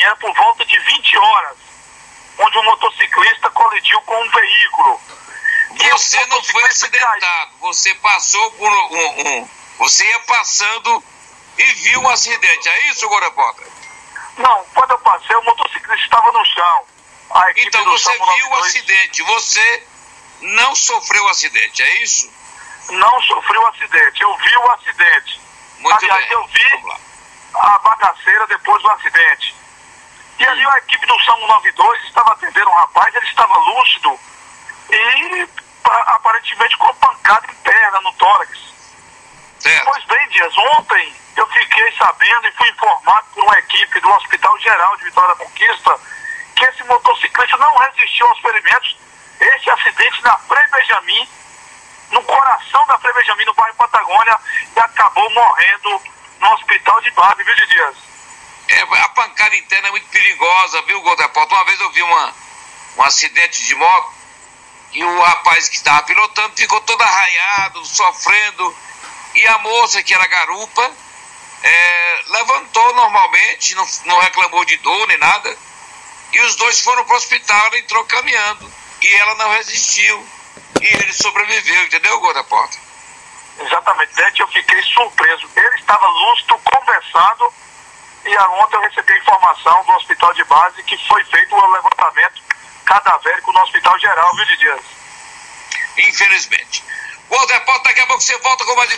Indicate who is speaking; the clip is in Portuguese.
Speaker 1: manhã, por volta de 20 horas, onde um motociclista colidiu com um veículo.
Speaker 2: Você não foi acidentado, você passou por você ia passando e viu um acidente, é isso, Repórter?
Speaker 1: Não, quando eu passei, o motociclista estava no chão.
Speaker 2: Então você viu o acidente, você não sofreu o acidente, é isso?
Speaker 1: Não sofri o acidente, eu vi o acidente.
Speaker 2: Muito
Speaker 1: Aliás,
Speaker 2: bem.
Speaker 1: eu vi a bagaceira depois do acidente. E ali a equipe do SAMU 92 estava atendendo um rapaz, ele estava lúcido e aparentemente com pancada interna no tórax.
Speaker 2: Certo.
Speaker 1: Pois bem, Dias, ontem eu fiquei sabendo e fui informado por uma equipe do Hospital Geral de Vitória da Conquista que esse motociclista não resistiu aos ferimentos. Esse acidente na Frei Benjamin, no coração da Frei Benjamin, no bairro Patagônia, e acabou morrendo no hospital de base, viu, Dias?
Speaker 2: A pancada interna é muito perigosa, viu, Repórter? Uma vez eu vi um acidente de moto e o rapaz que estava pilotando ficou todo arranhado, sofrendo, e a moça, que era garupa, levantou normalmente, não reclamou de dor nem nada, e os dois foram para o hospital, ela entrou caminhando, e ela não resistiu, e ele sobreviveu, entendeu, Repórter?
Speaker 1: Exatamente, eu fiquei surpreso. Ele estava lúcido, conversando, e ontem eu recebi a informação do hospital de base que foi feito um levantamento cadavérico no hospital geral, viu, Dias?
Speaker 2: Infelizmente. Repórter, daqui a pouco você volta com mais